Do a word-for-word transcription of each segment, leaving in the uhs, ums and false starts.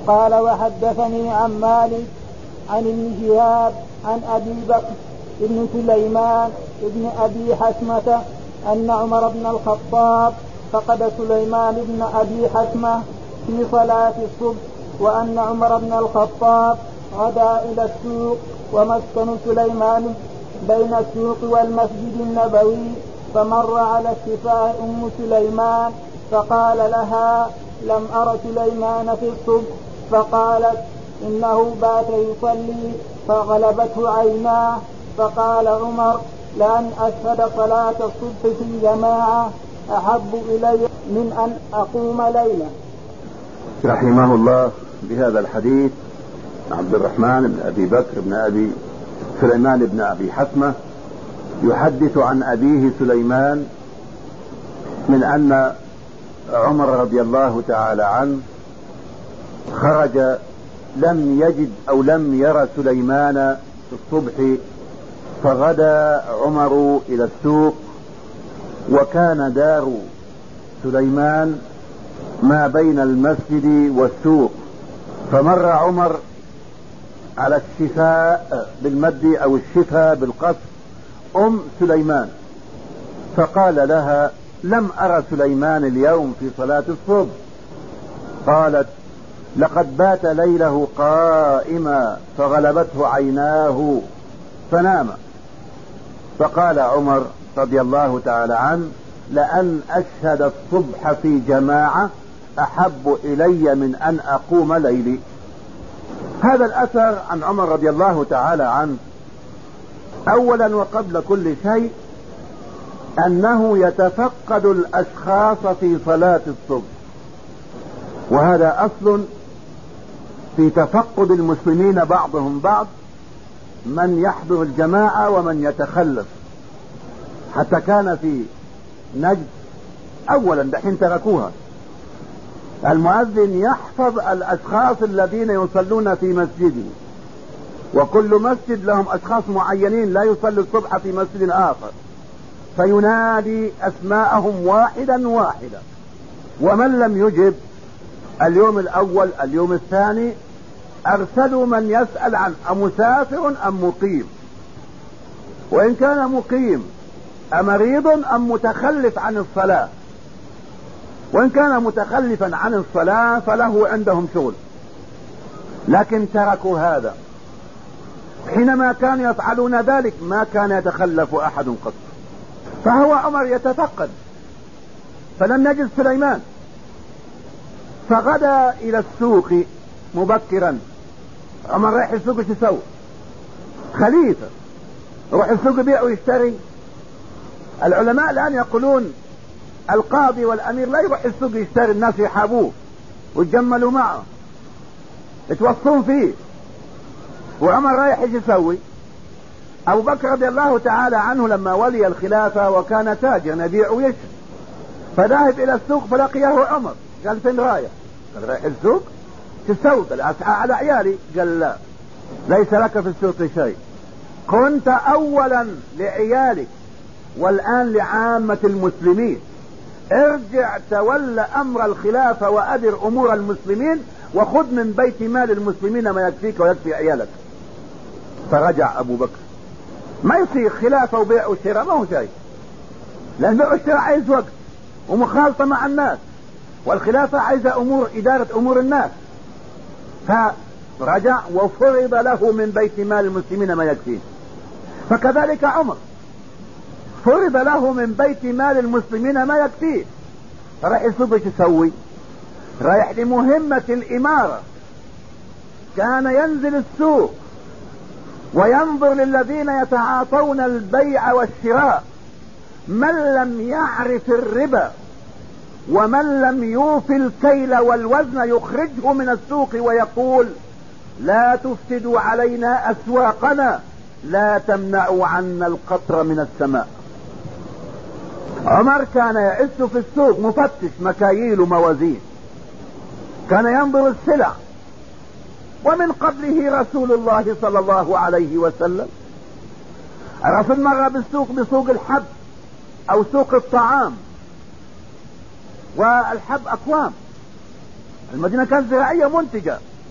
قال وحدثني عن مالك عن ابن شهاب عن أبي بكر ابن سليمان ابن أبي حسمة أن عمر بن الخطاب فقد سليمان بن أبي حسمة في صلاة الصبح وأن عمر بن الخطاب غدا إلى السوق ومسكن سليمان بين السوق والمسجد النبوي فمر على الشفاء أم سليمان فقال لها لم أر سليمان في الصبح فقالت إنه بات يصلي فغلبته عيناه فقال عمر لأن أشهد صلاة الصبح في جماعة أحب إلي من أن أقوم ليلة. رحمه الله بهذا الحديث عبد الرحمن بن أبي بكر بن أبي سليمان بن أبي حسمة يحدث عن أبيه سليمان من أن عمر رضي الله تعالى عنه خرج لم يجد أو لم يرى سليمان في الصبح فغدا عمر إلى السوق وكان دار سليمان ما بين المسجد والسوق فمر عمر على الشفاء بالمد أو الشفاء بالقصر أم سليمان فقال لها لم أرى سليمان اليوم في صلاة الصبح. قالت لقد بات ليله قائما فغلبته عيناه فنام. فقال عمر رضي الله تعالى عنه لأن أشهد الصبح في جماعة أحب إلي من أن أقوم ليلي. هذا الأثر عن عمر رضي الله تعالى عنه أولا وقبل كل شيء أنه يتفقد الأشخاص في صلاة الصبح، وهذا أصل في تفقد المسلمين بعضهم بعض، من يحضر الجماعة ومن يتخلف. حتى كان في نجد أولا دحين تركوها المؤذن يحفظ الأشخاص الذين يصلون في مسجده، وكل مسجد لهم أشخاص معينين لا يصلي الصبح في مسجد آخر فينادي أسماءهم واحدا واحدا، ومن لم يجب اليوم الأول اليوم الثاني أرسلوا من يسأل عن أمسافر أم مقيم، وإن كان مقيم أمريض أم متخلف عن الصلاة، وإن كان متخلفا عن الصلاة فله عندهم شغل. لكن تركوا هذا. حينما كانوا يفعلون ذلك ما كان يتخلف أحد قط. فهو عمر يتفقد فلم يجد سليمان فغدا إلى السوق مبكرا. عمر رايح السوق ايش يسوي؟ خليفة يروح السوق يبيع ويشتري. العلماء الآن يقولون القاضي والأمير لا يروح السوق يشتري، الناس يحابوه ويتجملوا معه يتوصون فيه. وعمر رايح ايش يسوي؟ أبو بكر رضي الله تعالى عنه لما ولي الخلافة وكان تاجر يبيع ويشتري فذهب إلى السوق فلقيه عمر قال فين رايح؟ قال رايح السوق. تسوي؟ قال أسعى على عيالي. قال لا، ليس لك في السوق شيء، كنت أولا لعيالك والآن لعامة المسلمين، ارجع تولى أمر الخلافة وأدر أمور المسلمين وخذ من بيت مال المسلمين ما يكفيك ويكفي عيالك. فرجع أبو بكر. ما يصير خلافة وبيع وشراء، ما هو شيء، لأن بيع وشراء عايز وقت ومخالطة مع الناس، والخلافة عايزة أمور إدارة أمور الناس. فرجع وفرض له من بيت مال المسلمين ما يكفيه. فكذلك عمر فرض له من بيت مال المسلمين ما يكفيه. رايح السوق ايش يسوي؟ رايح لمهمة الإمارة. كان ينزل السوق وينظر للذين يتعاطون البيع والشراء، من لم يعرف الربا ومن لم يوفي الكيل والوزن يخرجه من السوق ويقول لا تفسدوا علينا أسواقنا، لا تمنعوا عنا القطر من السماء. عمر كان يئس في السوق مفتش مكاييل وموازين، كان ينظر السلع. ومن قبله رسول الله صلى الله عليه وسلم. الرسول مر بالسوق بسوق الحب او سوق الطعام، والحب اكوام، المدينة كانت زراعية منتجة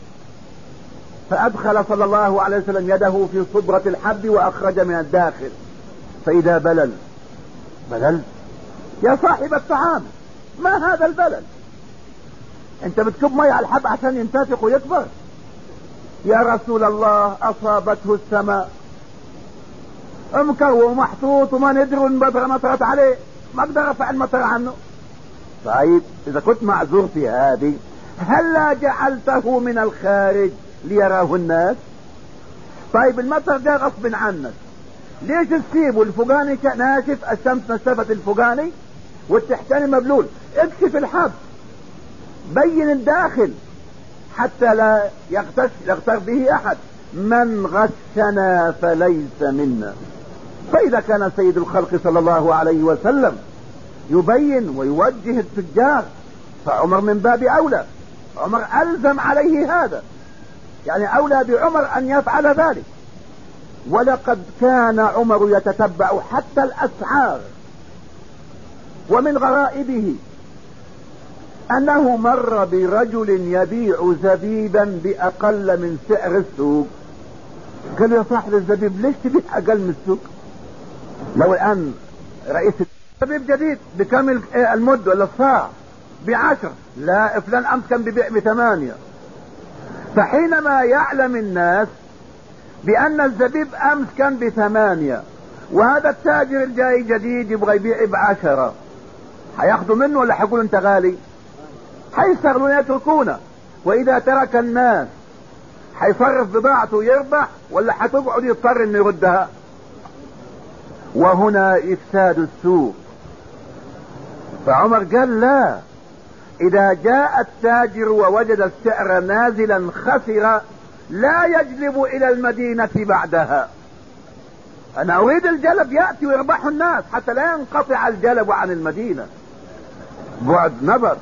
فأدخل صلى الله عليه وسلم يده في صبرة الحب وأخرج من الداخل، فإذا بلل. بلل يا صاحب الطعام، ما هذا البلل؟ انت بتكب مية على الحب عشان ينتفخ ويكبر؟ يا رسول الله أصابته السماء امكر ومحطوط وما ندري المطر مطرت عليه، ما اقدر ارفع المطر عنه. طيب اذا كنت معذور في هذه، هلا جعلته من الخارج ليراه الناس؟ طيب المطر جاء غصب عنك، ليش تسيبه؟ الفوقاني ناشف، الشمس نشفت الفوقاني والتحتاني مبلول، اكشف الحب، بين الداخل حتى لا يغتش يغتر به احد. من غشنا فليس منا. فاذا كان سيد الخلق صلى الله عليه وسلم يبين ويوجه التجار، فعمر من باب اولى. عمر الزم عليه هذا، يعني اولى بعمر ان يفعل ذلك. ولقد كان عمر يتتبع حتى الاسعار. ومن غرائبه انه مر برجل يبيع زبيبا باقل من سعر السوق. قال يا صاحب الزبيب ليش تبيع اقل من السوق؟ لو الان رئيس زبيب جديد بكم المد ولا الصاع؟ بعشر. لا، فلان امس كان ببيع بثمانية. فحينما يعلم الناس بان الزبيب امس كان بثمانية وهذا التاجر الجاي جديد يبغى يبيع بعشرة، هياخدوا منه ولا هيقولوا انت غالي؟ هيستغلون يتركونه. واذا ترك الناس هيصرف بضاعته يربح ولا هتقعد يضطر انه يردها؟ وهنا افساد السوق. فعمر قال لا، اذا جاء التاجر ووجد السعر نازلا خسر لا يجلب الى المدينة بعدها. انا اريد الجلب يأتي ويربح الناس حتى لا ينقطع الجلب عن المدينة. بعد نظر.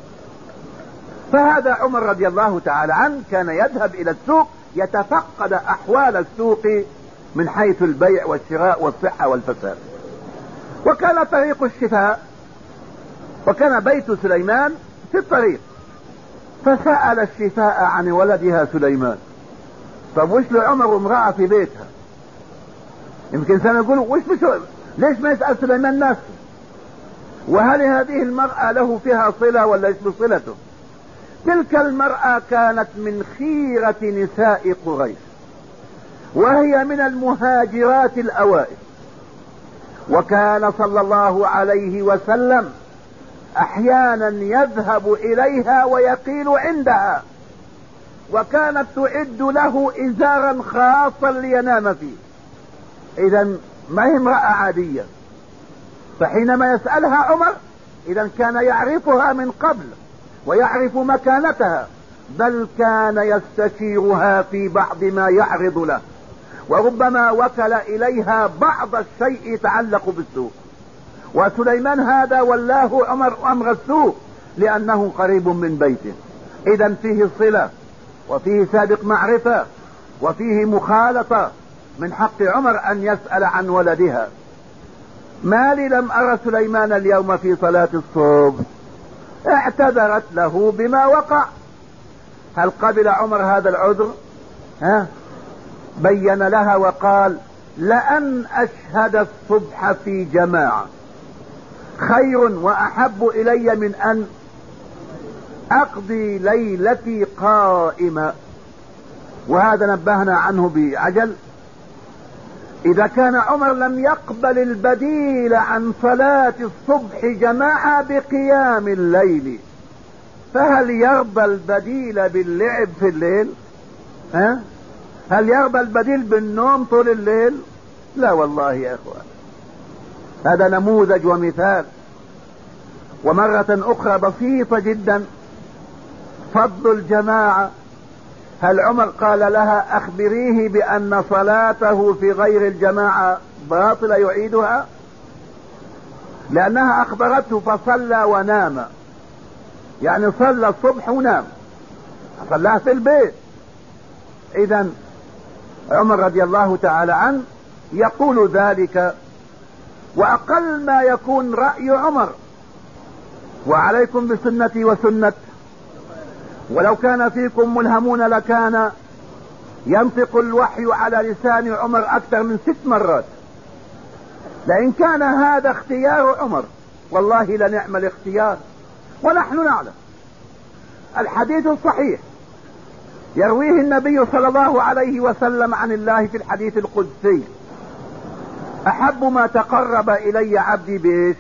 فهذا عمر رضي الله تعالى عنه كان يذهب الى السوق يتفقد احوال السوق من حيث البيع والشراء والصحة والفساد. وكان طريق الشفاء، وكان بيت سليمان في الطريق، فسأل الشفاء عن ولدها سليمان. طب وش لعمر امرأة في بيتها؟ يمكن سنة يقولوا وش بشو ليش ما يسأل سليمان نفسه؟ وهل هذه المرأة له فيها صلة ولا ايش بصلته؟ تلك المرأة كانت من خيرة نساء قريش، وهي من المهاجرات الأوائل، وكان صلى الله عليه وسلم احيانا يذهب اليها ويقيل عندها، وكانت تعد له ازارا خاصا لينام فيه. اذا ما هي امرأة عادية. فحينما يسألها عمر اذا كان يعرفها من قبل ويعرف مكانتها، بل كان يستشيرها في بعض ما يعرض له، وربما وكل اليها بعض الشيء يتعلق بالسوق. وسليمان هذا والله عمر امر السوق لانه قريب من بيته. اذا فيه صلة وفيه سابق معرفة وفيه مخالطة. من حق عمر ان يسأل عن ولدها. ما لي لم ارى سليمان اليوم في صلاة الصبح؟ اعتذرت له بما وقع. هل قبل عمر هذا العذر؟ ها؟ بين لها وقال لأن اشهد الصبح في جماعة خير واحب الي من ان اقضي ليلتي قائمة. وهذا نبهنا عنه بعجل. اذا كان عمر لم يقبل البديل عن صلاة الصبح جماعة بقيام الليل، فهل يرضى البديل باللعب في الليل؟ ها؟ هل يرضى البديل بالنوم طول الليل؟ لا والله يا اخوان. هذا نموذج ومثال. ومرة اخرى بسيطة جدا، فضل الجماعة. هل عمر قال لها اخبريه بان صلاته في غير الجماعة باطلة يعيدها؟ لانها اخبرته فصلى ونام، يعني صلى الصبح ونام، صلاها في البيت. اذا عمر رضي الله تعالى عنه يقول ذلك، واقل ما يكون رأي عمر. وعليكم بسنتي وسنة، ولو كان فيكم ملهمون لكان ينطق الوحي على لسان عمر اكثر من ست مرات. لئن كان هذا اختيار عمر والله لنعم الاختيار. ونحن نعلم الحديث الصحيح يرويه النبي صلى الله عليه وسلم عن الله في الحديث القدسي: احب ما تقرب الي عبدي بايش؟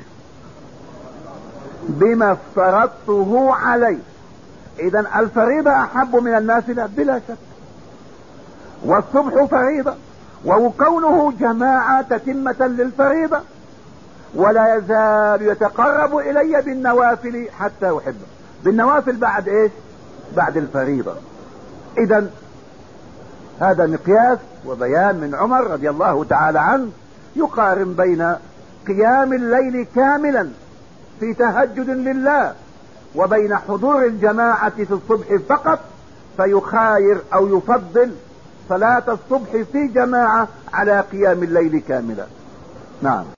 بما افترضته عليه. اذا الفريضة احب من النافلة بلا شك، والصبح فريضة، وكونه جماعة تتمة للفريضة، ولا يزال يتقرب الي بالنوافل حتى احبه. بالنوافل بعد ايش؟ بعد الفريضة. اذا هذا مقياس وبيان من عمر رضي الله تعالى عنه يقارن بين قيام الليل كاملا في تهجد لله وبين حضور الجماعة في الصبح فقط، فيخاير او يفضل صلاة الصبح في جماعة على قيام الليل كاملا. نعم.